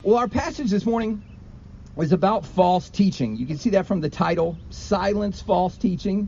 Well, our passage this morning is about false teaching. You can see that from the title. Silence false teaching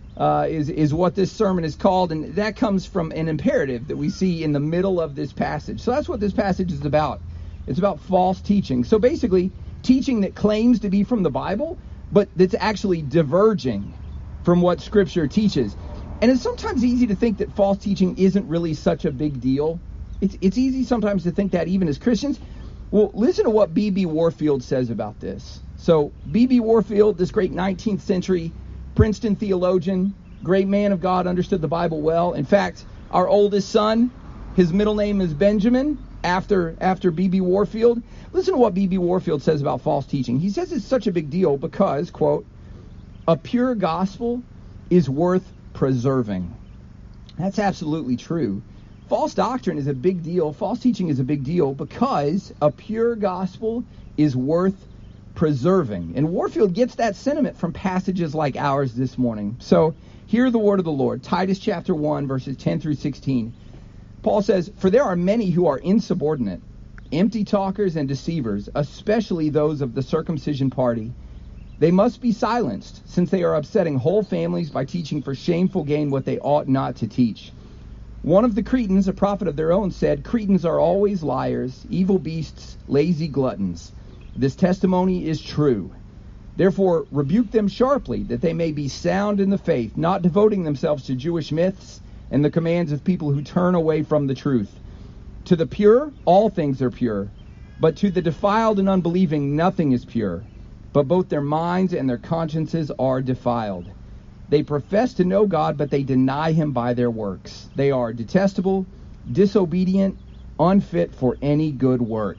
is what this sermon is called, and that comes from an imperative that we see in the middle of this passage. So that's what this passage is about. It's about false teaching. So basically, teaching that claims to be from the Bible, but that's actually diverging from what Scripture teaches. And it's sometimes easy to think that false teaching isn't really such a big deal. It's easy sometimes to think that even as Christians. Well, listen to what B.B. Warfield says about this. So, B.B. Warfield, this great 19th century Princeton theologian, great man of God, understood the Bible well. In fact, our oldest son, his middle name is Benjamin, after B.B. Warfield. Listen to what B.B. Warfield says about false teaching. He says it's such a big deal because, quote, a pure gospel is worth preserving. That's absolutely true. False doctrine is a big deal. False teaching is a big deal because a pure gospel is worth preserving. And Warfield gets that sentiment from passages like ours this morning. So hear the word of the Lord. Titus chapter 1, verses 10 through 16. Paul says, "For there are many who are insubordinate, empty talkers and deceivers, especially those of the circumcision party. They must be silenced, since they are upsetting whole families by teaching for shameful gain what they ought not to teach. One of the Cretans, a prophet of their own, said, 'Cretans are always liars, evil beasts, lazy gluttons.' This testimony is true. Therefore, rebuke them sharply, that they may be sound in the faith, not devoting themselves to Jewish myths and the commands of people who turn away from the truth. To the pure, all things are pure, but to the defiled and unbelieving, nothing is pure. But both their minds and their consciences are defiled. They profess to know God, but they deny him by their works. They are detestable, disobedient, unfit for any good work."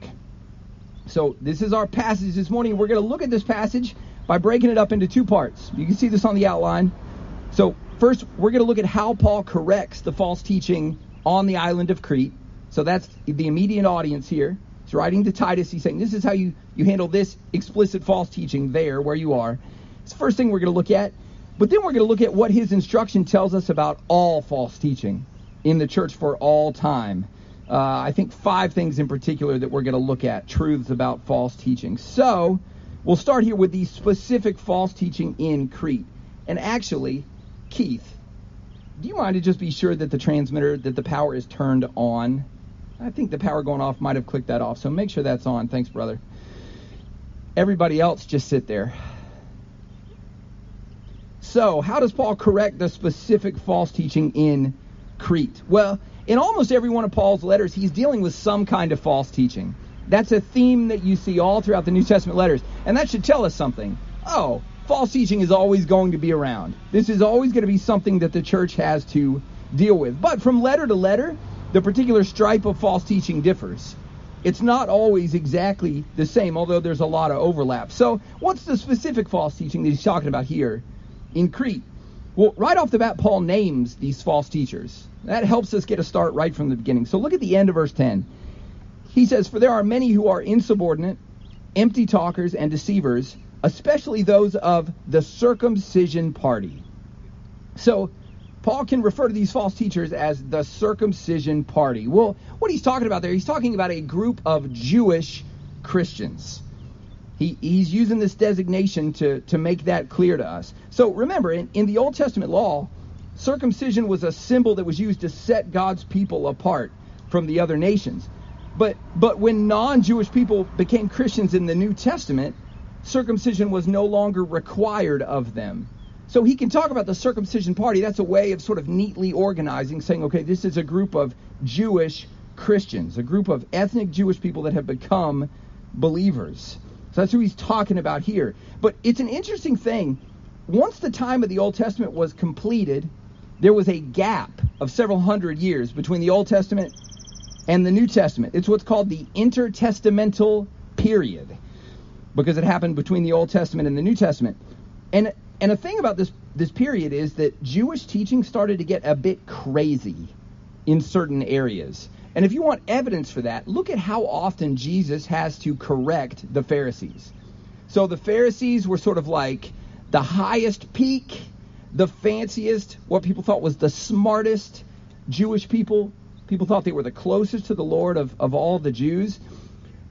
So this is our passage this morning. We're going to look at this passage by breaking it up into two parts. You can see this on the outline. So first, we're going to look at how Paul corrects the false teaching on the island of Crete. So that's the immediate audience here. He's writing to Titus. He's saying, this is how you handle this explicit false teaching there where you are. It's the first thing we're going to look at. But then we're going to look at what his instruction tells us about all false teaching in the church for all time. I think 5 things in particular that we're going to look at, truths about false teaching. So we'll start here with the specific false teaching in Crete. And actually, Keith, do you mind to just be sure that the transmitter, that the power is turned on? I think the power going off might have clicked that off, so make sure that's on. Thanks, brother. Everybody else, just sit there. So, how does Paul correct the specific false teaching in Crete? Well, in almost every one of Paul's letters, he's dealing with some kind of false teaching. That's a theme that you see all throughout the New Testament letters. And that should tell us something. Oh, false teaching is always going to be around. This is always going to be something that the church has to deal with. But from letter to letter, the particular stripe of false teaching differs. It's not always exactly the same, although there's a lot of overlap. So, what's the specific false teaching that he's talking about here in Crete? Well, right off the bat, Paul names these false teachers. That helps us get a start right from the beginning. So look at the end of verse 10. He says, "For there are many who are insubordinate, empty talkers, and deceivers, especially those of the circumcision party." So Paul can refer to these false teachers as the circumcision party. Well, what he's talking about there, he's talking about a group of Jewish Christians. He's using this designation to make that clear to us. So remember, in the Old Testament law, circumcision was a symbol that was used to set God's people apart from the other nations. But when non-Jewish people became Christians in the New Testament, circumcision was no longer required of them. So he can talk about the circumcision party. That's a way of sort of neatly organizing, saying, okay, this is a group of Jewish Christians, a group of ethnic Jewish people that have become believers. So that's who he's talking about here. But it's an interesting thing. Once the time of the Old Testament was completed, there was a gap of several hundred years between the Old Testament and the New Testament. It's what's called the intertestamental period, because it happened between the Old Testament and the New Testament. And a thing about this period is that Jewish teaching started to get a bit crazy in certain areas. And if you want evidence for that, look at how often Jesus has to correct the Pharisees. So the Pharisees were sort of like the highest peak, the fanciest, what people thought was the smartest Jewish people. People thought they were the closest to the Lord of all the Jews.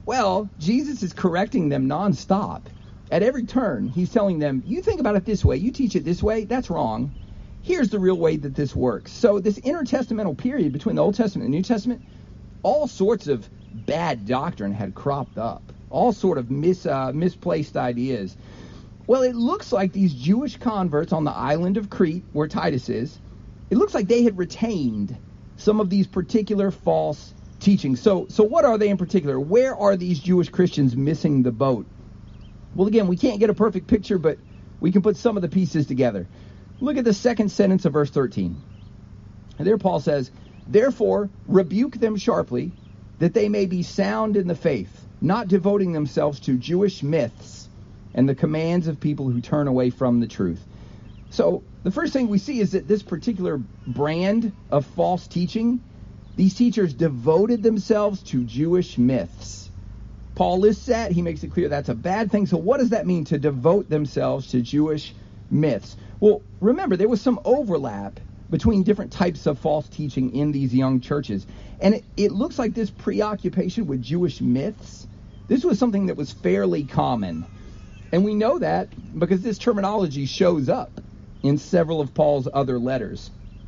Well, Jesus is correcting them nonstop. At every turn, he's telling them, you think about it this way, you teach it this way, that's wrong. Here's the real way that this works. So this intertestamental period between the Old Testament and the New Testament, all sorts of bad doctrine had cropped up, all sort of misplaced ideas. Well, it looks like these Jewish converts on the island of Crete, where Titus is, it looks like they had retained some of these particular false teachings. So what are they in particular? Where are these Jewish Christians missing the boat? Well, again, we can't get a perfect picture, but we can put some of the pieces together. Look at the second sentence of verse 13. And there Paul says, therefore, rebuke them sharply, that they may be sound in the faith, not devoting themselves to Jewish myths and the commands of people who turn away from the truth. So the first thing we see is that this particular brand of false teaching, these teachers devoted themselves to Jewish myths. Paul lists that. He makes it clear that's a bad thing. So what does that mean, to devote themselves to Jewish myths? Well, remember, there was some overlap between different types of false teaching in these young churches. And it looks like this preoccupation with Jewish myths, this was something that was fairly common. And we know that because this terminology shows up in several of Paul's other letters.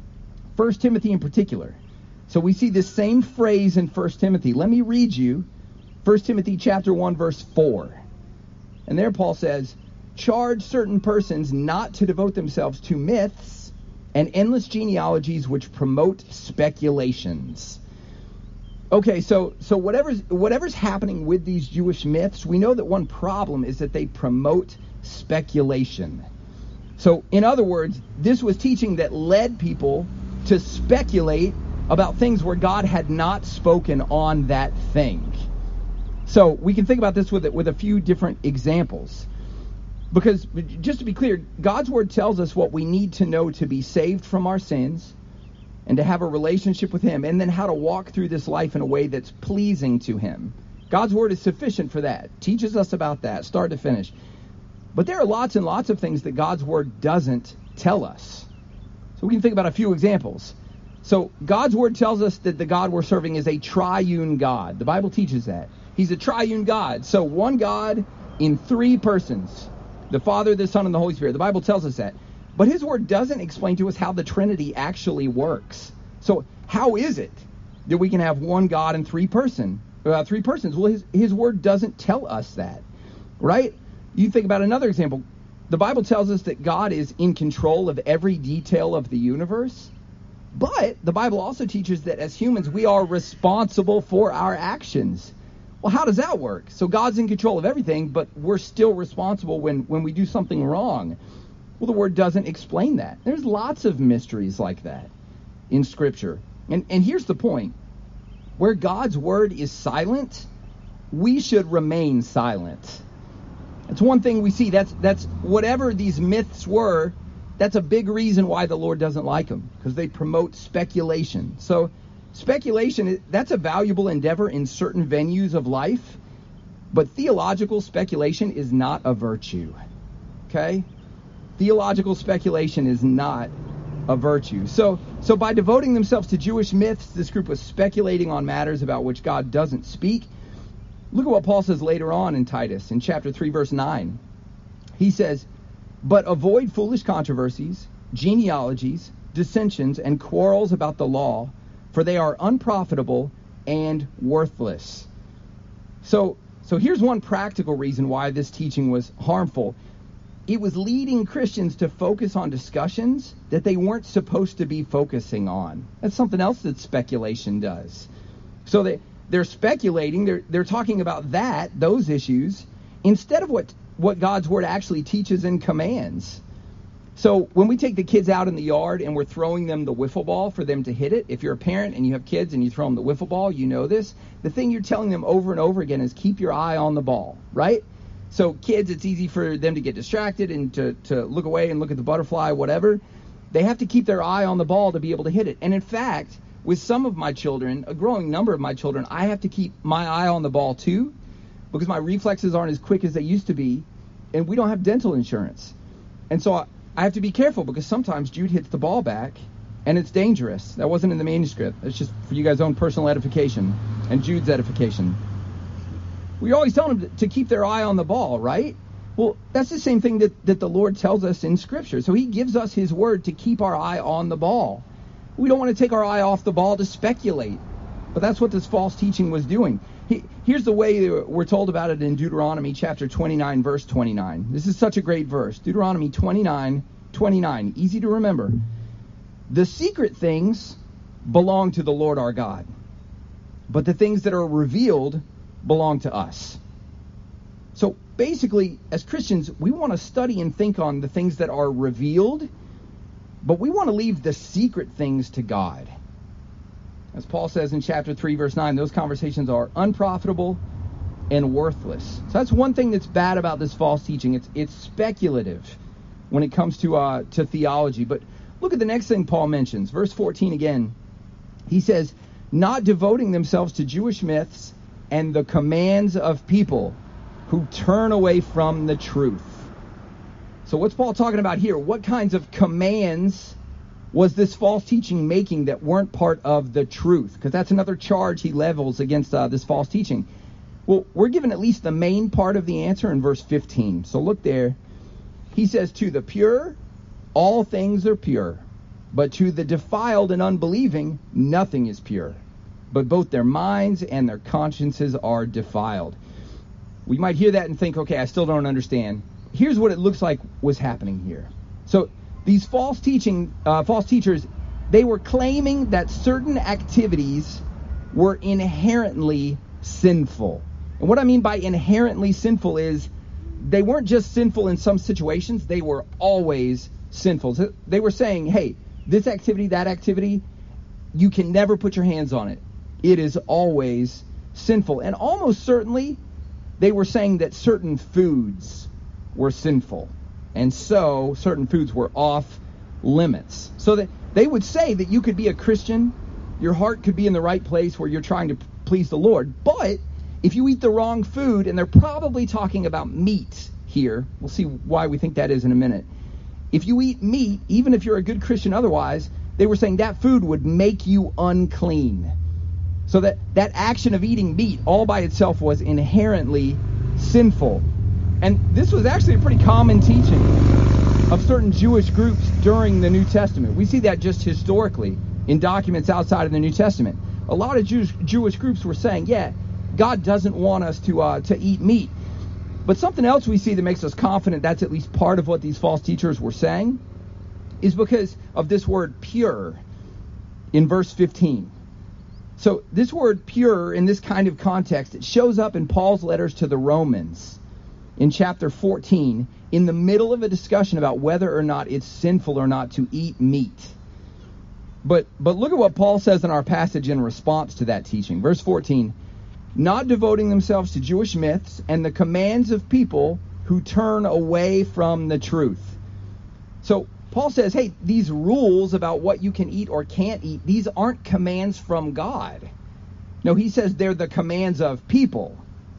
1 Timothy in particular. So we see this same phrase in 1 Timothy. Let me read you 1 Timothy chapter 1, verse 4. And there Paul says, charge certain persons not to devote themselves to myths and endless genealogies which promote speculations. Okay, so whatever's happening with these Jewish myths, we know that one problem is that they promote speculation. So, in other words, this was teaching that led people to speculate about things where God had not spoken on that thing. So we can think about this with a few different examples. Because, just to be clear, God's Word tells us what we need to know to be saved from our sins and to have a relationship with Him, and then how to walk through this life in a way that's pleasing to Him. God's Word is sufficient for that. Teaches us about that, start to finish. But there are lots and lots of things that God's Word doesn't tell us. So we can think about a few examples. So God's Word tells us that the God we're serving is a triune God. The Bible teaches that. He's a triune God. So one God in three persons. The Father, the Son, and the Holy Spirit. The Bible tells us that. But His Word doesn't explain to us how the Trinity actually works. So how is it that we can have one God and three persons? Well, His Word doesn't tell us that. Right? You think about another example. The Bible tells us that God is in control of every detail of the universe. But the Bible also teaches that as humans, we are responsible for our actions. Well, how does that work? So God's in control of everything, but we're still responsible when we do something wrong. Well, the Word doesn't explain that. There's lots of mysteries like that in Scripture. And here's the point. Where God's Word is silent, we should remain silent. That's one thing we see. That's whatever these myths were, that's a big reason why the Lord doesn't like them, because they promote speculation. So speculation, that's a valuable endeavor in certain venues of life, but theological speculation is not a virtue. Okay? Theological speculation is not a virtue. So by devoting themselves to Jewish myths, this group was speculating on matters about which God doesn't speak. Look at what Paul says later on in Titus, in chapter 3, verse 9. He says, but avoid foolish controversies, genealogies, dissensions, and quarrels about the law, for they are unprofitable and worthless. So here's one practical reason why this teaching was harmful. It was leading Christians to focus on discussions that they weren't supposed to be focusing on. That's something else that speculation does. So they're speculating, they're talking about those issues, instead of what God's Word actually teaches and commands. So when we take the kids out in the yard and we're throwing them the wiffle ball for them to hit it, if you're a parent and you have kids and you throw them the wiffle ball, you know this. The thing you're telling them over and over again is keep your eye on the ball, right? So kids, it's easy for them to get distracted and to look away and look at the butterfly, whatever. They have to keep their eye on the ball to be able to hit it. And in fact, with some of my children, a growing number of my children, I have to keep my eye on the ball too, because my reflexes aren't as quick as they used to be, and we don't have dental insurance. And so I have to be careful, because sometimes Jude hits the ball back, and it's dangerous. That wasn't in the manuscript. It's just for you guys' own personal edification and Jude's edification. We always tell them to keep their eye on the ball, right? Well, that's the same thing that the Lord tells us in Scripture. So he gives us his word to keep our eye on the ball. We don't want to take our eye off the ball to speculate. But that's what this false teaching was doing. Here's the way we're told about it in Deuteronomy chapter 29, verse 29. This is such a great verse. Deuteronomy 29:29. Easy to remember. The secret things belong to the Lord our God, but the things that are revealed belong to us. So basically, as Christians, we want to study and think on the things that are revealed, but we want to leave the secret things to God. As Paul says in chapter 3, verse 9, those conversations are unprofitable and worthless. So that's one thing that's bad about this false teaching. It's speculative when it comes to theology. But look at the next thing Paul mentions. Verse 14 again. He says, not devoting themselves to Jewish myths and the commands of people who turn away from the truth. So what's Paul talking about here? What kinds of commands was this false teaching making that weren't part of the truth? Because that's another charge he levels against this false teaching. Well, we're given at least the main part of the answer in verse 15. So look there. He says, to the pure, all things are pure. But to the defiled and unbelieving, nothing is pure. But both their minds and their consciences are defiled. We might hear that and think, okay, I still don't understand. Here's what it looks like was happening here. So these false teachers, they were claiming that certain activities were inherently sinful. And what I mean by inherently sinful is they weren't just sinful in some situations, they were always sinful. So they were saying, hey, this activity, that activity, you can never put your hands on it. It is always sinful. And almost certainly, they were saying that certain foods were sinful. And so, certain foods were off limits. So that they would say that you could be a Christian, your heart could be in the right place where you're trying to please the Lord. But if you eat the wrong food, and they're probably talking about meat here, we'll see why we think that is in a minute. If you eat meat, even if you're a good Christian otherwise, they were saying that food would make you unclean. So that action of eating meat all by itself was inherently sinful. And this was actually a pretty common teaching of certain Jewish groups during the New Testament. We see that just historically in documents outside of the New Testament. A lot of Jewish groups were saying, yeah, God doesn't want us to eat meat. But something else we see that makes us confident that's at least part of what these false teachers were saying is because of this word pure in verse 15. So this word pure in this kind of context, it shows up in Paul's letters to the Romans in chapter 14 in the middle of a discussion about whether or not it's sinful or not to eat meat. But look at what Paul says in our passage in response to that teaching. Verse 14, not devoting themselves to Jewish myths and the commands of people who turn away from the truth. So Paul says, hey, these rules about what you can eat or can't eat, these aren't commands from God. No, he says they're the commands of people.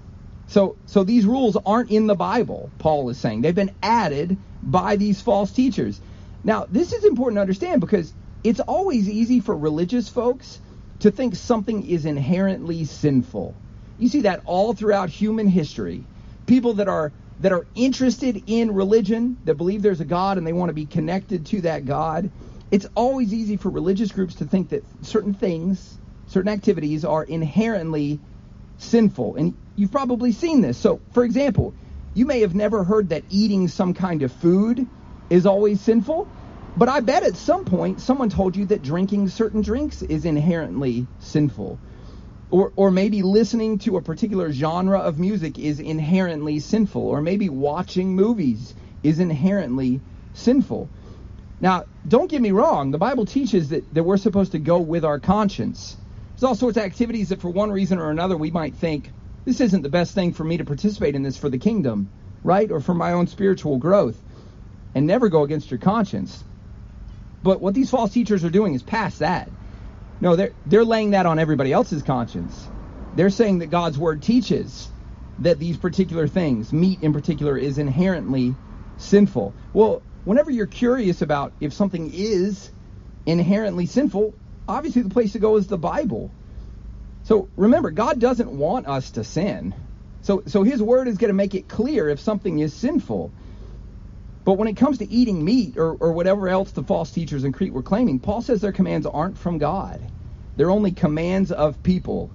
So these rules aren't in the Bible, Paul is saying. They've been added by these false teachers. Now, this is important to understand because it's always easy for religious folks to think something is inherently sinful. You see that all throughout human history. People that are interested in religion, that believe there's a God and they want to be connected to that God, it's always easy for religious groups to think that certain things, certain activities are inherently sinful. And you've probably seen this. So, for example, you may have never heard that eating some kind of food is always sinful, but I bet at some point someone told you that drinking certain drinks is inherently sinful. Or maybe listening to a particular genre of music is inherently sinful. Or maybe watching movies is inherently sinful. Now, don't get me wrong. The Bible teaches that we're supposed to go with our conscience. There's all sorts of activities that for one reason or another we might think, this isn't the best thing for me to participate in this for the kingdom, right? Or for my own spiritual growth. And never go against your conscience. But what these false teachers are doing is past that. No, they're laying that on everybody else's conscience. They're saying that God's word teaches that these particular things, meat in particular, is inherently sinful. Well, whenever you're curious about if something is inherently sinful, obviously the place to go is the Bible. So remember, God doesn't want us to sin. So his word is going to make it clear if something is sinful. But when it comes to eating meat or whatever else the false teachers in Crete were claiming, Paul says their commands aren't from God. They're only commands of people.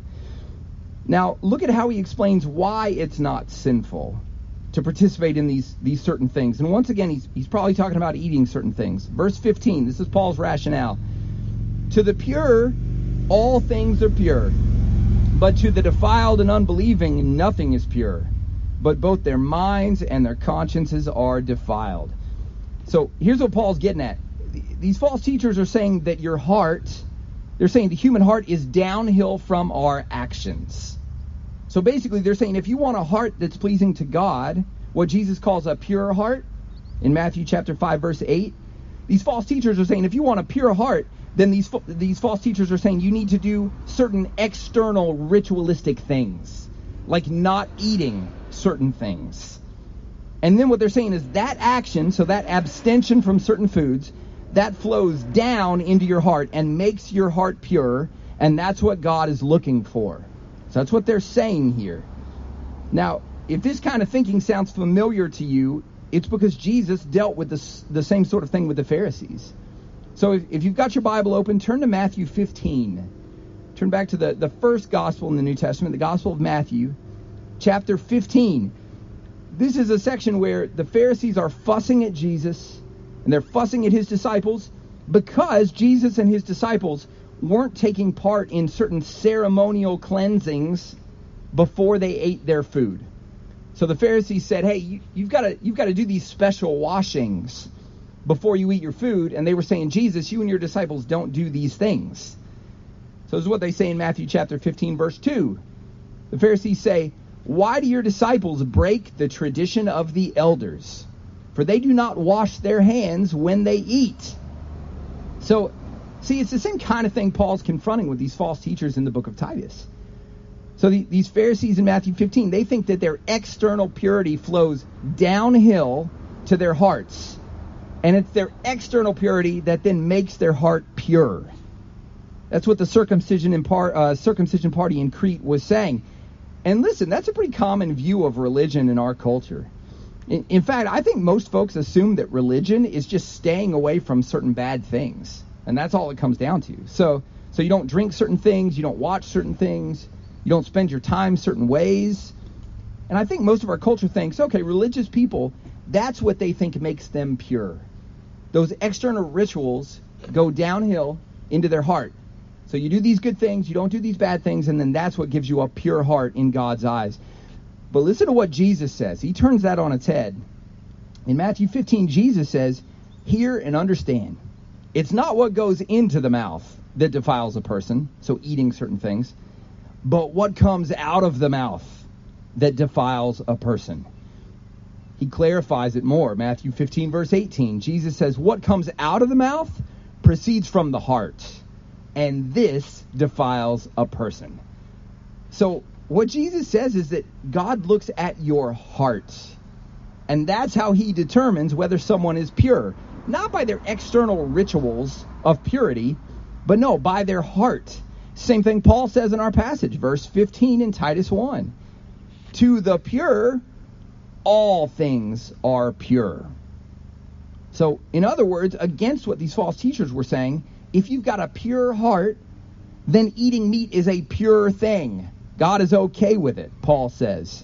Now, look at how he explains why it's not sinful to participate in these certain things. And once again, he's probably talking about eating certain things. Verse 15, this is Paul's rationale. To the pure, all things are pure. But to the defiled and unbelieving, nothing is pure. But both their minds and their consciences are defiled. So here's what Paul's getting at. These false teachers are saying that your heart, they're saying the human heart is downhill from our actions. So basically they're saying if you want a heart that's pleasing to God, what Jesus calls a pure heart, in Matthew chapter 5, verse 8, these false teachers are saying if you want a pure heart, then these false teachers are saying you need to do certain external ritualistic things, like not eating certain things. And then what they're saying is that action, so that abstention from certain foods, that flows down into your heart and makes your heart pure, and that's what God is looking for. So that's what they're saying here. Now, if this kind of thinking sounds familiar to you, it's because Jesus dealt with the same sort of thing with the Pharisees. So if you've got your Bible open, turn to Matthew 15. Turn back to the first gospel in the New Testament, the Gospel of Matthew, chapter 15. This is a section where the Pharisees are fussing at Jesus, and they're fussing at his disciples because Jesus and his disciples weren't taking part in certain ceremonial cleansings before they ate their food. So the Pharisees said, hey, you've got to do these special washings before you eat your food. And they were saying, Jesus, you and your disciples don't do these things. So this is what they say in Matthew chapter 15, verse 2. The Pharisees say, why do your disciples break the tradition of the elders? For they do not wash their hands when they eat. So, see, it's the same kind of thing Paul's confronting with these false teachers in the book of Titus. So these Pharisees in Matthew 15, they think that their external purity flows downhill to their hearts. And it's their external purity that then makes their heart pure. That's what the circumcision party in Crete was saying. And listen, that's a pretty common view of religion in our culture. In fact, I think most folks assume that religion is just staying away from certain bad things. And that's all it comes down to. So you don't drink certain things, you don't watch certain things, you don't spend your time certain ways. And I think most of our culture thinks, okay, religious people, that's what they think makes them pure. Those external rituals go downhill into their heart. So you do these good things, you don't do these bad things, and then that's what gives you a pure heart in God's eyes. But listen to what Jesus says. He turns that on its head. In Matthew 15, Jesus says, hear and understand. It's not what goes into the mouth that defiles a person, so eating certain things, but what comes out of the mouth that defiles a person. He clarifies it more. Matthew 15, verse 18, Jesus says, what comes out of the mouth proceeds from the heart, and this defiles a person. So what Jesus says is that God looks at your heart, and that's how he determines whether someone is pure. Not by their external rituals of purity, but no, by their heart. Same thing Paul says in our passage, verse 15 in Titus 1. To the pure, all things are pure. So, in other words, against what these false teachers were saying, if you've got a pure heart, then eating meat is a pure thing. God is okay with it, Paul says.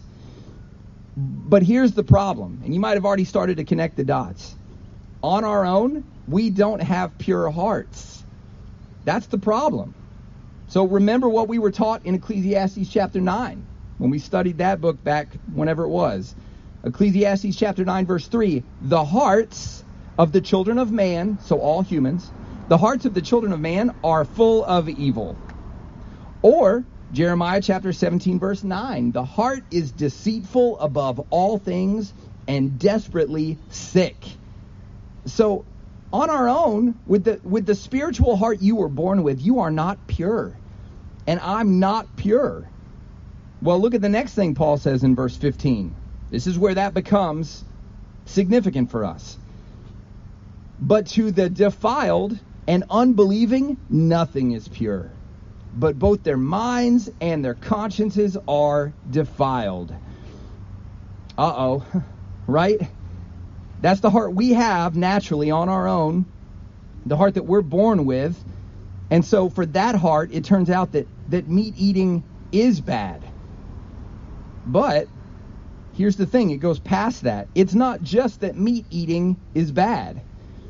But here's the problem, and you might have already started to connect the dots. On our own, we don't have pure hearts. That's the problem. So remember what we were taught in Ecclesiastes chapter 9 when we studied that book back whenever it was. Ecclesiastes chapter 9 verse 3, the hearts of the children of man, so all humans, the hearts of the children of man are full of evil. Or Jeremiah chapter 17 verse 9, the heart is deceitful above all things and desperately sick. So on our own, with the spiritual heart you were born with, you are not pure. And I'm not pure. Well, look at the next thing Paul says in verse 15. This is where that becomes significant for us. But to the defiled and unbelieving, nothing is pure. But both their minds and their consciences are defiled. Uh-oh, right? That's the heart we have naturally on our own, the heart that we're born with. And so for that heart, it turns out that meat eating is bad. But here's the thing, it goes past that. It's not just that meat eating is bad.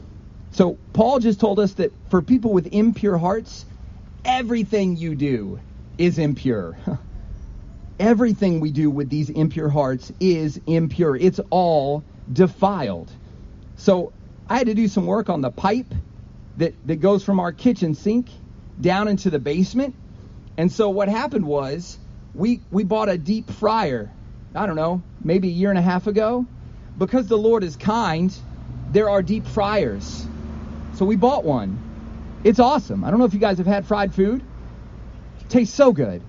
So Paul just told us that for people with impure hearts, everything you do is impure. Everything we do with these impure hearts is impure. It's all defiled. So I had to do some work on the pipe that goes from our kitchen sink down into the basement. And so what happened was we bought a deep fryer, I don't know, maybe a year and a half ago. Because the Lord is kind, there are deep fryers. So we bought one. It's awesome. I don't know if you guys have had fried food. It tastes so good.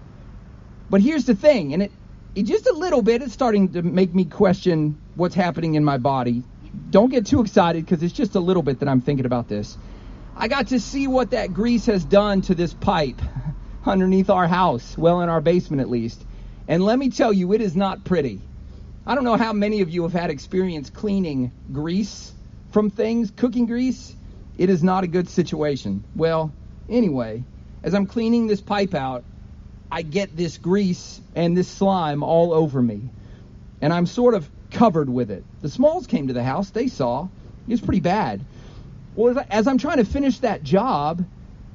But here's the thing, and it just a little bit, it's starting to make me question what's happening in my body. Don't get too excited, because it's just a little bit that I'm thinking about this. I got to see what that grease has done to this pipe underneath our house, well, in our basement at least. And let me tell you, it is not pretty. I don't know how many of you have had experience cleaning grease from things, cooking grease. It is not a good situation. Well, anyway, as I'm cleaning this pipe out, I get this grease and this slime all over me. And I'm sort of covered with it. The Smalls came to the house. They saw. It was pretty bad. Well, as I'm trying to finish that job,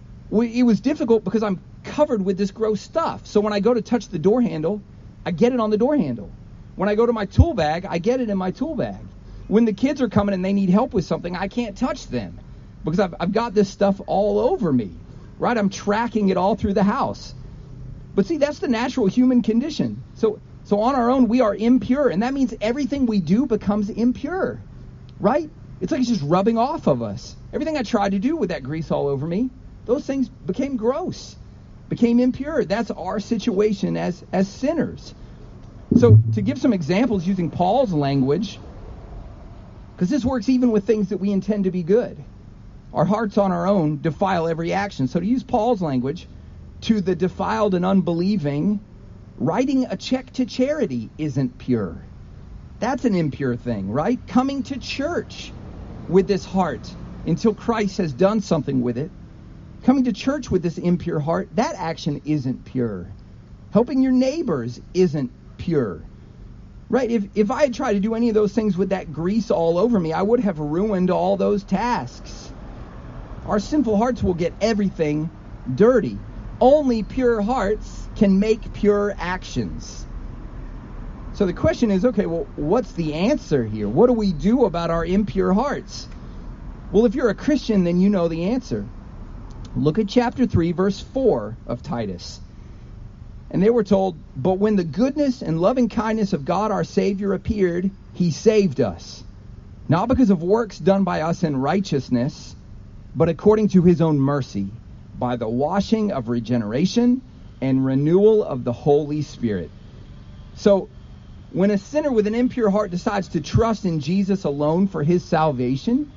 it was difficult because I'm covered with this gross stuff. So when I go to touch the door handle, I get it on the door handle. When I go to my tool bag, I get it in my tool bag. When the kids are coming and they need help with something, I can't touch them because I've got this stuff all over me, right? I'm tracking it all through the house. But see, that's the natural human condition. So on our own, we are impure, and that means everything we do becomes impure, right? It's like it's just rubbing off of us. Everything I tried to do with that grease all over me, those things became gross, became impure. That's our situation as sinners. So to give some examples using Paul's language, because this works even with things that we intend to be good. Our hearts on our own defile every action. So to use Paul's language, to the defiled and unbelieving, writing a check to charity isn't pure. That's an impure thing, right? Coming to church with this heart until Christ has done something with it. Coming to church with this impure heart, that action isn't pure. Helping your neighbors isn't pure. Right? If I had tried to do any of those things with that grease all over me, I would have ruined all those tasks. Our sinful hearts will get everything dirty. Only pure hearts can make pure actions. So the question is, okay, well, what's the answer here? What do we do about our impure hearts? Well, if you're a Christian, then you know the answer. Look at chapter 3, verse 4 of Titus. And they were told, but when the goodness and loving kindness of God our Savior appeared, he saved us, not because of works done by us in righteousness, but according to his own mercy, by the washing of regeneration and renewal of the Holy Spirit. So, when a sinner with an impure heart decides to trust in Jesus alone for his salvation,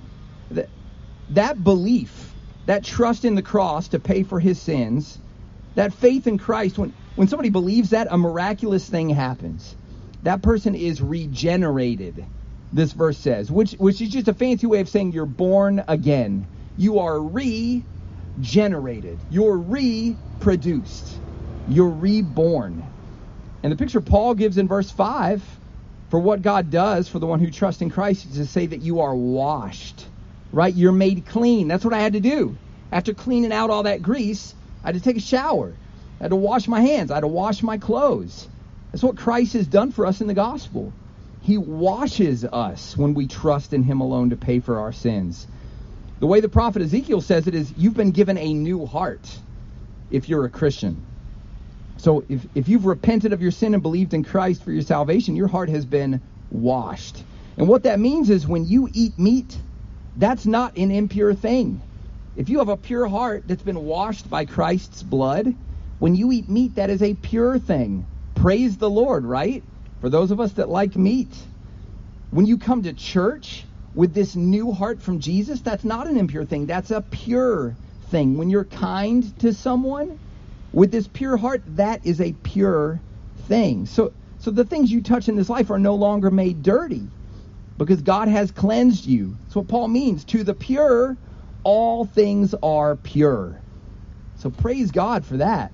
that belief, that trust in the cross to pay for his sins, that faith in Christ, when somebody believes that, a miraculous thing happens. That person is regenerated, this verse says, which is just a fancy way of saying you're born again. You are regenerated. You're reproduced. You're reborn. And the picture Paul gives in verse 5 for what God does for the one who trusts in Christ is to say that you are washed, right? You're made clean. That's what I had to do. After cleaning out all that grease, I had to take a shower. I had to wash my hands. I had to wash my clothes. That's what Christ has done for us in the gospel. He washes us when we trust in him alone to pay for our sins. The way the prophet Ezekiel says it is, you've been given a new heart if you're a Christian. So if you've repented of your sin and believed in Christ for your salvation, your heart has been washed. And what that means is when you eat meat, that's not an impure thing. If you have a pure heart that's been washed by Christ's blood, when you eat meat, that is a pure thing. Praise the Lord, right? For those of us that like meat. When you come to church with this new heart from Jesus, that's not an impure thing. That's a pure thing. When you're kind to someone with this pure heart, that is a pure thing. So So the things you touch in this life are no longer made dirty because God has cleansed you. That's what Paul means. To the pure, all things are pure. So praise God for that.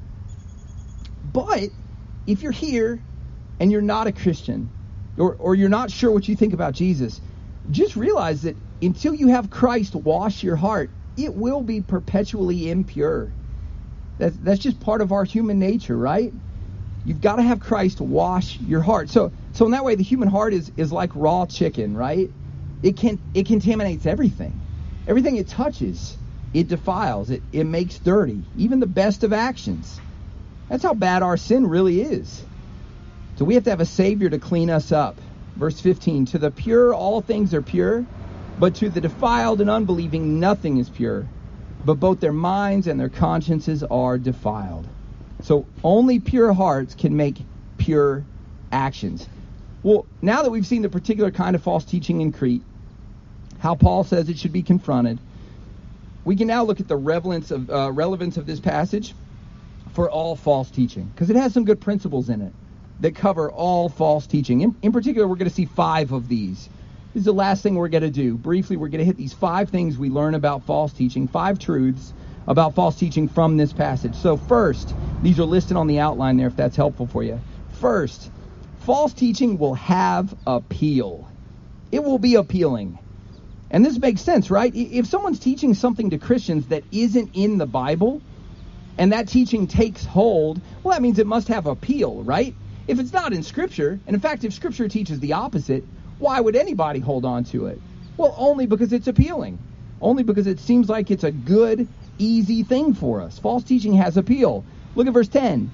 But if you're here and you're not a Christian, or you're not sure what you think about Jesus, just realize that until you have Christ wash your heart, it will be perpetually impure. That's just part of our human nature, right? You've got to have Christ wash your heart. So in that way, the human heart is like raw chicken, right? It contaminates everything. Everything it touches, it defiles. It makes dirty. Even the best of actions. That's how bad our sin really is. So we have to have a Savior to clean us up. Verse 15, to the pure all things are pure, but to the defiled and unbelieving nothing is pure. But both their minds and their consciences are defiled. So only pure hearts can make pure actions. Well, now that we've seen the particular kind of false teaching in Crete, how Paul says it should be confronted, we can now look at the relevance of this passage for all false teaching, because it has some good principles in it that cover all false teaching. In particular, we're going to see 5 of these. This is the last thing we're going to do. Briefly, we're going to hit these 5 things we learn about false teaching, 5 truths about false teaching from this passage. So first, these are listed on the outline there if that's helpful for you. First, false teaching will have appeal. It will be appealing. And this makes sense, right? If someone's teaching something to Christians that isn't in the Bible, and that teaching takes hold, well, that means it must have appeal, right? If it's not in Scripture, and in fact, if Scripture teaches the opposite, why would anybody hold on to it? Well, only because it's appealing. Only because it seems like it's a good, easy thing for us. False teaching has appeal. Look at verse 10.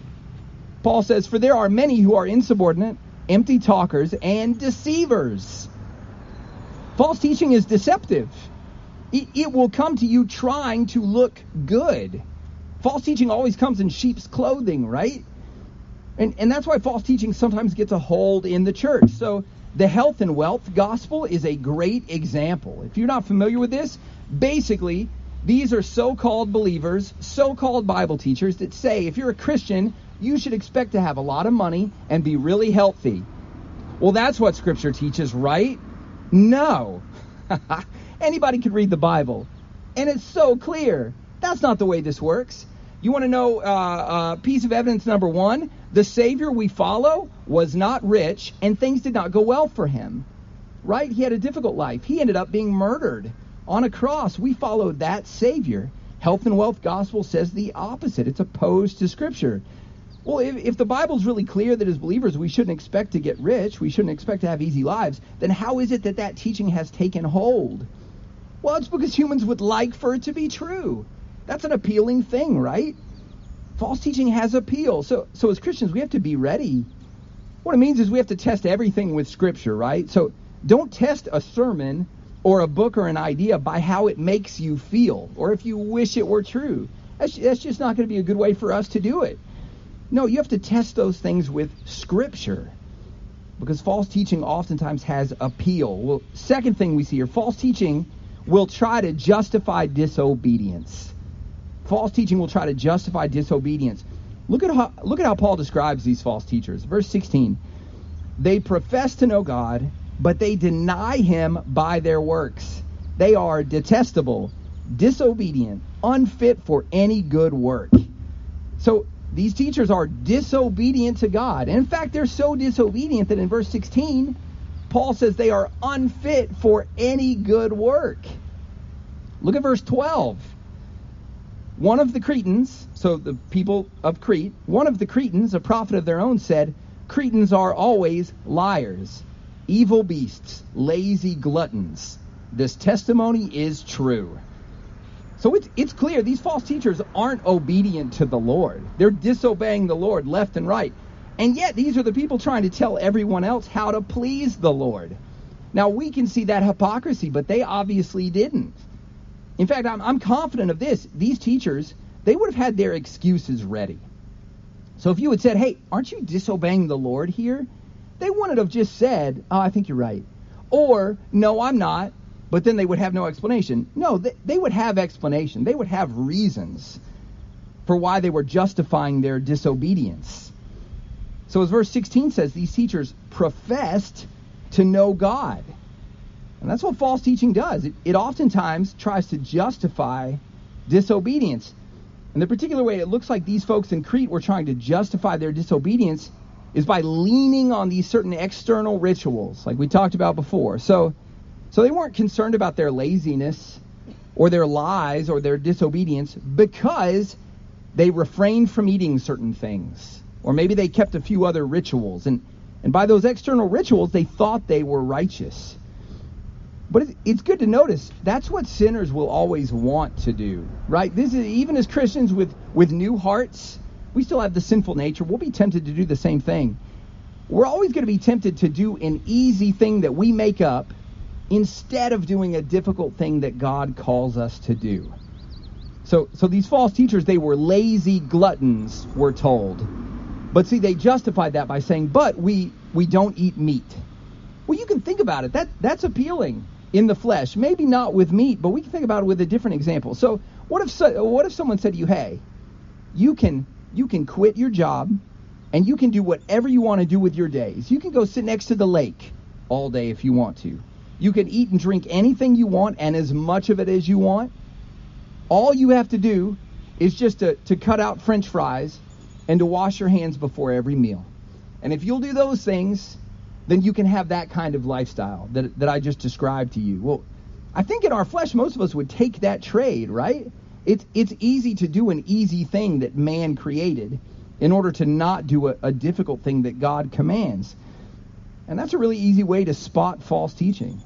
Paul says, for there are many who are insubordinate, empty talkers, and deceivers. False teaching is deceptive. It will come to you trying to look good. False teaching always comes in sheep's clothing, right? And that's why false teaching sometimes gets a hold in the church. So the health and wealth gospel is a great example. If you're not familiar with this, basically, these are so-called believers, so-called Bible teachers that say if you're a Christian, you should expect to have a lot of money and be really healthy. Well, that's what Scripture teaches, right? No. Anybody could read the Bible, and it's so clear. That's not the way this works. You want to know piece of evidence number 1? The Savior we follow was not rich, and things did not go well for him. Right? He had a difficult life. He ended up being murdered on a cross. We followed that Savior. Health and wealth gospel says the opposite. It's opposed to Scripture. Well, if the Bible's really clear that as believers we shouldn't expect to get rich, we shouldn't expect to have easy lives, then how is it that teaching has taken hold? Well, it's because humans would like for it to be true. That's an appealing thing, right? False teaching has appeal. So as Christians, we have to be ready. What it means is we have to test everything with Scripture, right? So don't test a sermon or a book or an idea by how it makes you feel or if you wish it were true. That's just not going to be a good way for us to do it. No, you have to test those things with Scripture because false teaching oftentimes has appeal. Well, second thing we see here, false teaching will try to justify disobedience. False teaching will try to justify disobedience. Look at how Paul describes these false teachers. Verse 16, they profess to know God, but they deny him by their works. They are detestable, disobedient, unfit for any good work. So these teachers are disobedient to God. And in fact, they're so disobedient that in verse 16, Paul says they are unfit for any good work. Look at verse 12. One of the Cretans, so the people of Crete, one of the Cretans, a prophet of their own, said, Cretans are always liars, evil beasts, lazy gluttons. This testimony is true. So it's clear these false teachers aren't obedient to the Lord. They're disobeying the Lord left and right. And yet these are the people trying to tell everyone else how to please the Lord. Now we can see that hypocrisy, but they obviously didn't. In fact, I'm confident of this. These teachers, they would have had their excuses ready. So if you had said, hey, aren't you disobeying the Lord here? They wouldn't have just said, oh, I think you're right. Or, no, I'm not. But then they would have no explanation. No, they would have explanation. They would have reasons for why they were justifying their disobedience. So as verse 16 says, these teachers professed to know God. And that's what false teaching does. It oftentimes tries to justify disobedience. And the particular way it looks like these folks in Crete were trying to justify their disobedience is by leaning on these certain external rituals, like we talked about before. So they weren't concerned about their laziness or their lies or their disobedience because they refrained from eating certain things. Or maybe they kept a few other rituals. And by those external rituals, they thought they were righteous. But it's good to notice that's what sinners will always want to do, right? This is even as Christians with new hearts, we still have the sinful nature. We'll be tempted to do the same thing. We're always going to be tempted to do an easy thing that we make up instead of doing a difficult thing that God calls us to do. So these false teachers, they were lazy gluttons, we're told. But see, they justified that by saying, but we don't eat meat. Well, you can think about it. That's appealing in the flesh. Maybe not with meat, but we can think about it with a different example. So what if someone said to you, hey, you can quit your job and you can do whatever you want to do with your days. You can go sit next to the lake all day if you want to. You can eat and drink anything you want and as much of it as you want. All you have to do is just to cut out French fries and to wash your hands before every meal. And if you'll do those things, then you can have that kind of lifestyle that I just described to you. Well, I think in our flesh, most of us would take that trade, right? It's easy to do an easy thing that man created in order to not do a difficult thing that God commands. And that's a really easy way to spot false teaching.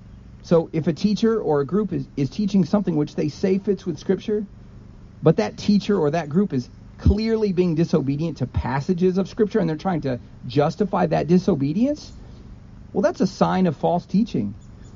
So if a teacher or a group is teaching something which they say fits with Scripture, but that teacher or that group is clearly being disobedient to passages of Scripture and they're trying to justify that disobedience, well, that's a sign of false teaching.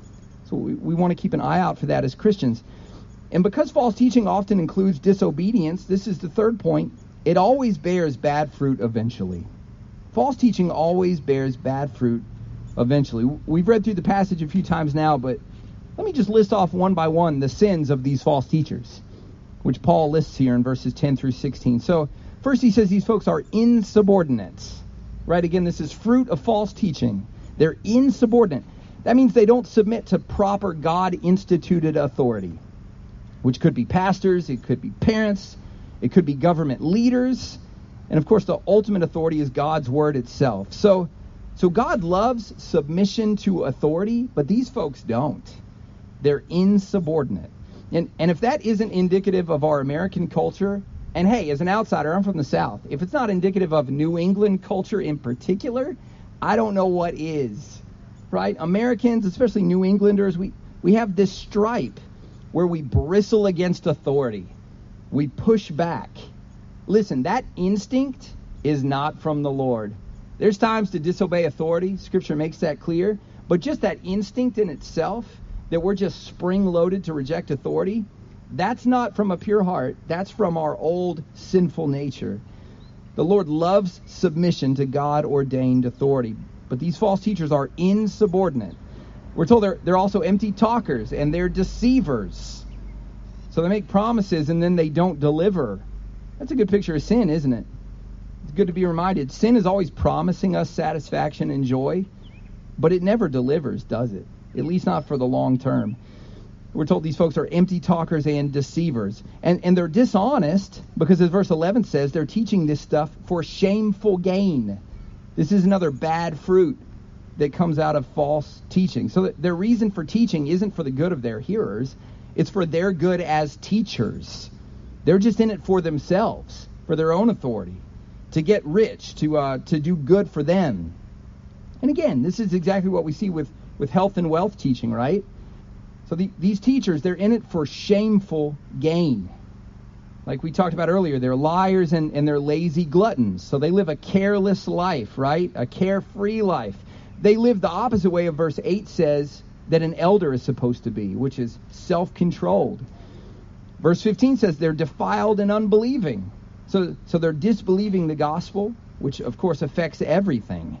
So we want to keep an eye out for that as Christians. And because false teaching often includes disobedience, this is the third point, it always bears bad fruit eventually. False teaching always bears bad fruit eventually. We've read through the passage a few times now, but let me just list off one by one the sins of these false teachers, which Paul lists here in verses 10 through 16. So first he says these folks are insubordinates, right? Again, this is fruit of false teaching. They're insubordinate. That means they don't submit to proper God-instituted authority, which could be pastors, it could be parents, it could be government leaders, and of course the ultimate authority is God's word itself. So God loves submission to authority, but these folks don't. They're insubordinate. And if that isn't indicative of our American culture, and hey, as an outsider, I'm from the South, if it's not indicative of New England culture in particular, I don't know what is, right? Americans, especially New Englanders, we have this stripe where we bristle against authority. We push back. Listen, that instinct is not from the Lord. There's times to disobey authority. Scripture makes that clear. But just that instinct in itself, that we're just spring-loaded to reject authority, that's not from a pure heart. That's from our old sinful nature. The Lord loves submission to God-ordained authority. But these false teachers are insubordinate. We're told they're also empty talkers, and they're deceivers. So they make promises, and then they don't deliver. That's a good picture of sin, isn't it? It's good to be reminded. Sin is always promising us satisfaction and joy, but it never delivers, does it? At least not for the long term. We're told these folks are empty talkers and deceivers. And they're dishonest because, as verse 11 says, they're teaching this stuff for shameful gain. This is another bad fruit that comes out of false teaching. So their reason for teaching isn't for the good of their hearers. It's for their good as teachers. They're just in it for themselves, for their own authority, to get rich, to do good for them. And again, this is exactly what we see with health and wealth teaching, right? So these teachers, they're in it for shameful gain. Like we talked about earlier, they're liars and they're lazy gluttons. So they live a careless life, right? A carefree life. They live the opposite way of verse 8 says that an elder is supposed to be, which is self-controlled. Verse 15 says they're defiled and unbelieving. So they're disbelieving the gospel, which of course affects everything.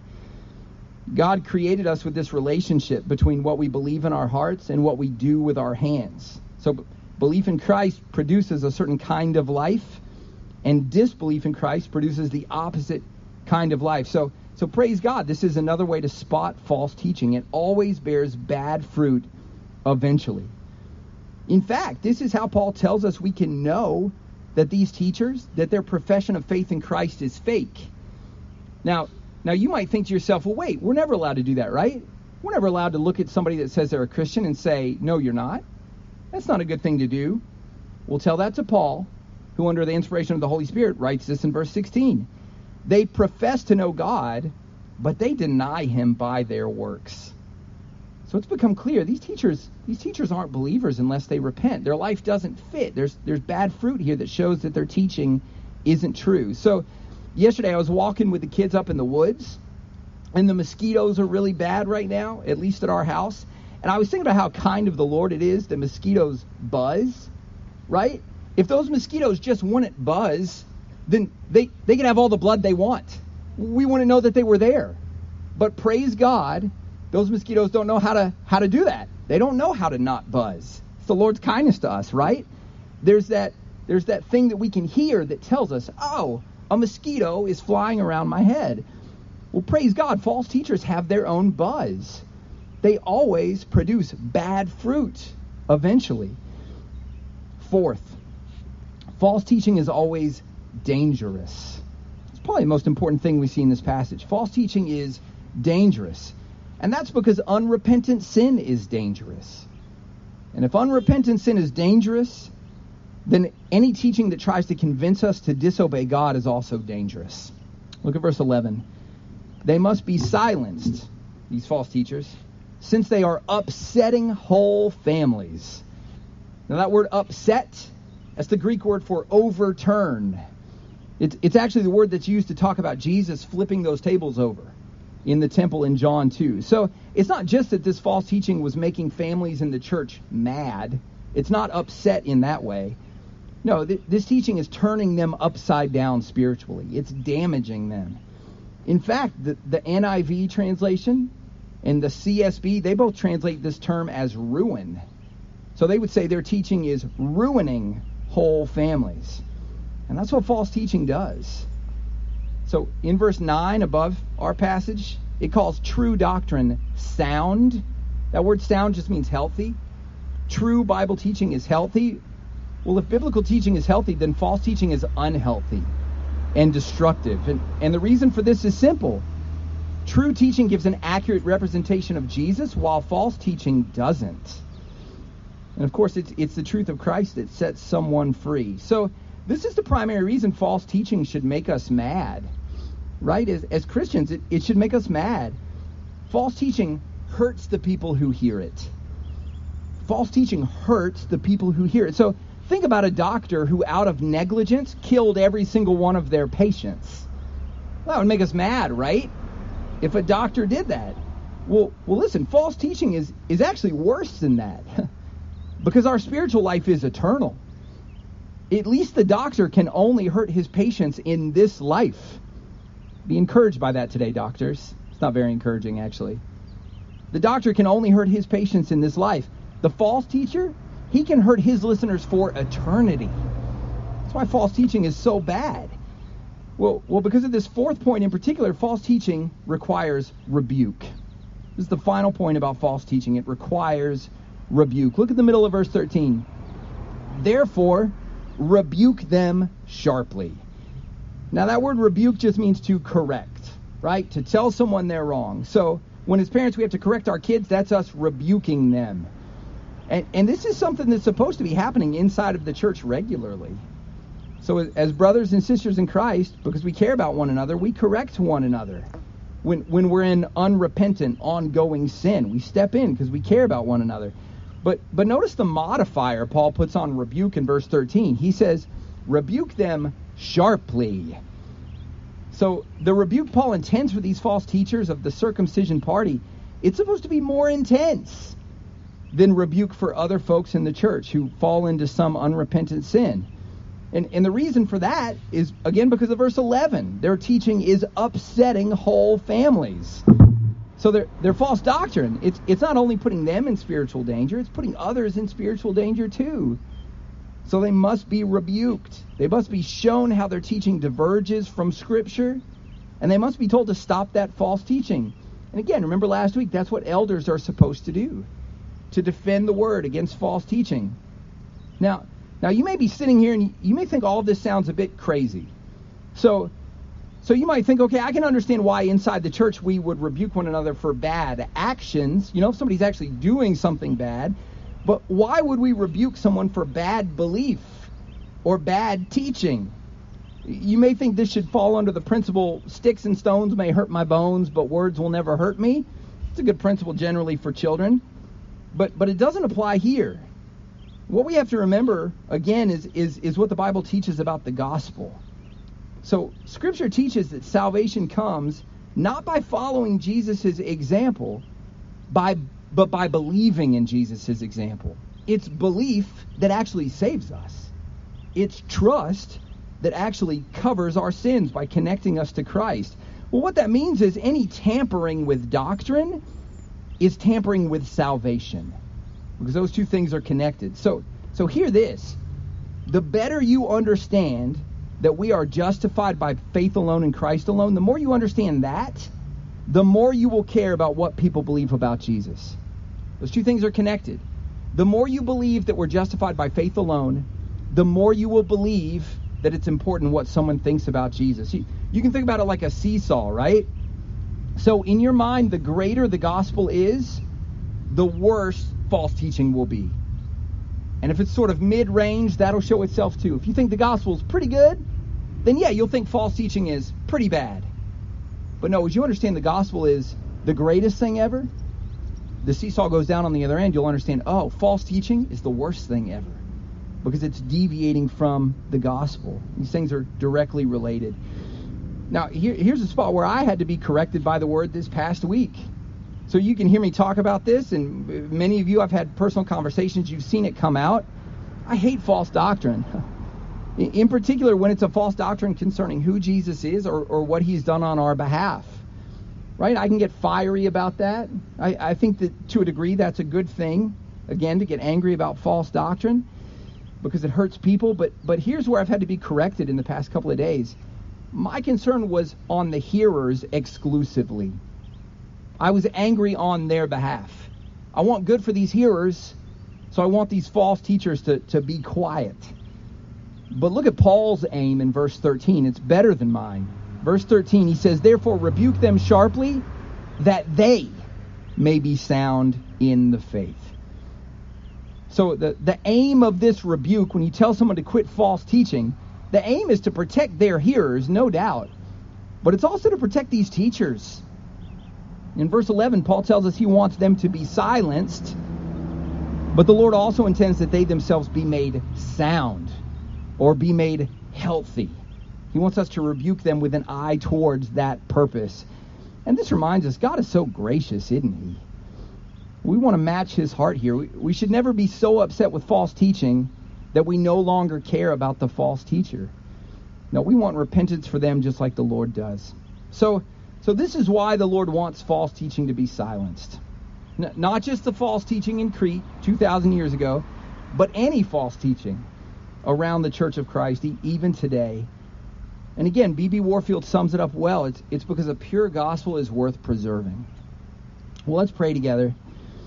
God created us with this relationship between what we believe in our hearts and what we do with our hands. So belief in Christ produces a certain kind of life, and disbelief in Christ produces the opposite kind of life. So praise God, this is another way to spot false teaching. It always bears bad fruit eventually. In fact, this is how Paul tells us we can know that these teachers, that their profession of faith in Christ is fake. Now you might think to yourself, well, wait, we're never allowed to do that, right? We're never allowed to look at somebody that says they're a Christian and say, no, you're not. That's not a good thing to do. We'll tell that to Paul, who under the inspiration of the Holy Spirit writes this in verse 16. They profess to know God, but they deny him by their works. So it's become clear these teachers aren't believers unless they repent. Their life doesn't fit. There's bad fruit here that shows that their teaching isn't true. So yesterday I was walking with the kids up in the woods, and the mosquitoes are really bad right now, at least at our house. And I was thinking about how kind of the Lord it is that mosquitoes buzz, right? If those mosquitoes just wouldn't buzz, then they could have all the blood they want. We wouldn't know that they were there. But praise God, those mosquitoes don't know how to do that. They don't know how to not buzz. It's the Lord's kindness to us, right? There's that thing that we can hear that tells us, oh, a mosquito is flying around my head. Well, praise God, false teachers have their own buzz. They always produce bad fruit eventually. Fourth, false teaching is always dangerous. It's probably the most important thing we see in this passage. False teaching is dangerous. And that's because unrepentant sin is dangerous. And if unrepentant sin is dangerous, then any teaching that tries to convince us to disobey God is also dangerous. Look at verse 11. They must be silenced, these false teachers, since they are upsetting whole families. Now that word upset, that's the Greek word for overturn. It's actually the word that's used to talk about Jesus flipping those tables over in the temple in John 2. So it's not just that this false teaching was making families in the church mad. It's not upset in that way. No, this teaching is turning them upside down spiritually. It's damaging them. In fact, the NIV translation and the CSB, they both translate this term as ruin. So they would say their teaching is ruining whole families. And that's what false teaching does. So in verse 9 above our passage, it calls true doctrine sound. That word sound just means healthy. True Bible teaching is healthy. Well, if biblical teaching is healthy, then false teaching is unhealthy and destructive. And the reason for this is simple. True teaching gives an accurate representation of Jesus, while false teaching doesn't. And of course, it's the truth of Christ that sets someone free. So this is the primary reason false teaching should make us mad. Right? As Christians, it should make us mad. False teaching hurts the people who hear it. False teaching hurts the people who hear it. So think about a doctor who, out of negligence, killed every single one of their patients. That would make us mad, right? If a doctor did that. Well, listen, false teaching is actually worse than that. Because our spiritual life is eternal. At least the doctor can only hurt his patients in this life. Be encouraged by that today, doctors. It's not very encouraging, actually. The doctor can only hurt his patients in this life. The false teacher, he can hurt his listeners for eternity. That's why false teaching is so bad. Well, because of this fourth point in particular, false teaching requires rebuke. This is the final point about false teaching. It requires rebuke. Look at the middle of verse 13. Therefore, rebuke them sharply. Now, that word rebuke just means to correct, right? To tell someone they're wrong. So when as parents we have to correct our kids, that's us rebuking them. And this is something that's supposed to be happening inside of the church regularly. So as brothers and sisters in Christ, because we care about one another, we correct one another. When we're in unrepentant, ongoing sin, we step in because we care about one another. But notice the modifier Paul puts on rebuke in verse 13. He says, rebuke them sharply. So the rebuke Paul intends for these false teachers of the circumcision party, it's supposed to be more intense than rebuke for other folks in the church who fall into some unrepentant sin. And the reason for that is, again, because of verse 11. Their teaching is upsetting whole families. So their false doctrine, it's not only putting them in spiritual danger, it's putting others in spiritual danger too. So they must be rebuked. They must be shown how their teaching diverges from Scripture, And they must be told to stop that false teaching. And again, remember last week, that's what elders are supposed to do, to defend the word against false teaching. Now you may be sitting here and you may think all of this sounds a bit crazy. So you might think, okay, I can understand why inside the church we would rebuke one another for bad actions, if somebody's actually doing something bad. But why would we rebuke someone for bad belief or bad teaching? You may think this should fall under the principle, sticks and stones may hurt my bones, but words will never hurt me. It's a good principle generally for children, but it doesn't apply here. What we have to remember, again, is what the Bible teaches about the gospel. So Scripture teaches that salvation comes not by following Jesus' example, but by believing in Jesus' example. It's belief that actually saves us. It's trust that actually covers our sins by connecting us to Christ. Well, what that means is any tampering with doctrine is tampering with salvation, because those two things are connected. So hear this. The better you understand that we are justified by faith alone in Christ alone, the more you understand that, the more you will care about what people believe about Jesus. Those two things are connected. The more you believe that we're justified by faith alone, the more you will believe that it's important what someone thinks about Jesus. You can think about it like a seesaw, right? So in your mind, the greater the gospel is, the worse false teaching will be. And if it's sort of mid-range, that'll show itself too. If you think the gospel is pretty good, then yeah, you'll think false teaching is pretty bad. But no, as you understand the gospel is the greatest thing ever, the seesaw goes down on the other end, you'll understand, oh, false teaching is the worst thing ever, because it's deviating from the gospel. These things are directly related. Now, here's a spot where I had to be corrected by the word this past week. So you can hear me talk about this, and many of you, I've had personal conversations, you've seen it come out. I hate false doctrine. In particular, when it's a false doctrine concerning who Jesus is or what he's done on our behalf. Right? I can get fiery about that. I think that to a degree that's a good thing, again, to get angry about false doctrine, because it hurts people. But here's where I've had to be corrected in the past couple of days. My concern was on the hearers exclusively. I was angry on their behalf. I want good for these hearers, so I want these false teachers to be quiet. But look at Paul's aim in verse 13. It's better than mine. Verse 13, he says, "Therefore rebuke them sharply, that they may be sound in the faith." So the aim of this rebuke, when you tell someone to quit false teaching, the aim is to protect their hearers, no doubt. But it's also to protect these teachers. In verse 11, Paul tells us he wants them to be silenced, but the Lord also intends that they themselves be made sound or be made healthy. He wants us to rebuke them with an eye towards that purpose. And this reminds us, God is so gracious, isn't he? We want to match his heart here. We should never be so upset with false teaching that we no longer care about the false teacher. No, we want repentance for them just like the Lord does. So this is why the Lord wants false teaching to be silenced. Not just the false teaching in Crete 2,000 years ago, but any false teaching around the Church of Christ, even today. And again, B.B. Warfield sums it up well. It's because a pure gospel is worth preserving. Well, let's pray together.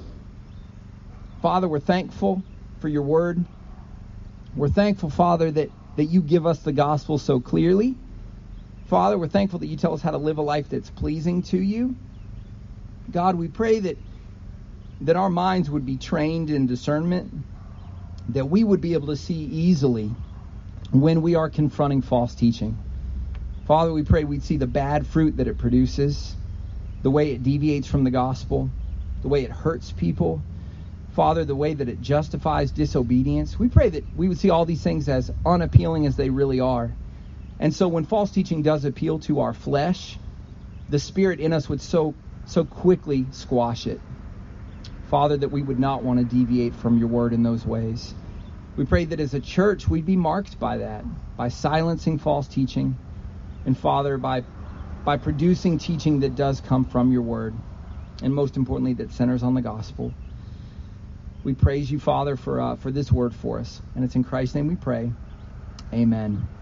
Father, we're thankful for your word. We're thankful, Father, that you give us the gospel so clearly. Father, we're thankful that you tell us how to live a life that's pleasing to you. God, we pray that our minds would be trained in discernment, that we would be able to see easily when we are confronting false teaching. Father, we pray we'd see the bad fruit that it produces, the way it deviates from the gospel, the way it hurts people. Father, the way that it justifies disobedience. We pray that we would see all these things as unappealing as they really are. And so when false teaching does appeal to our flesh, the Spirit in us would so quickly squash it. Father, that we would not want to deviate from your word in those ways. We pray that as a church we'd be marked by that, by silencing false teaching, and Father, by producing teaching that does come from your word, and most importantly, that centers on the gospel. We praise you, Father, for this word for us. And it's in Christ's name we pray. Amen.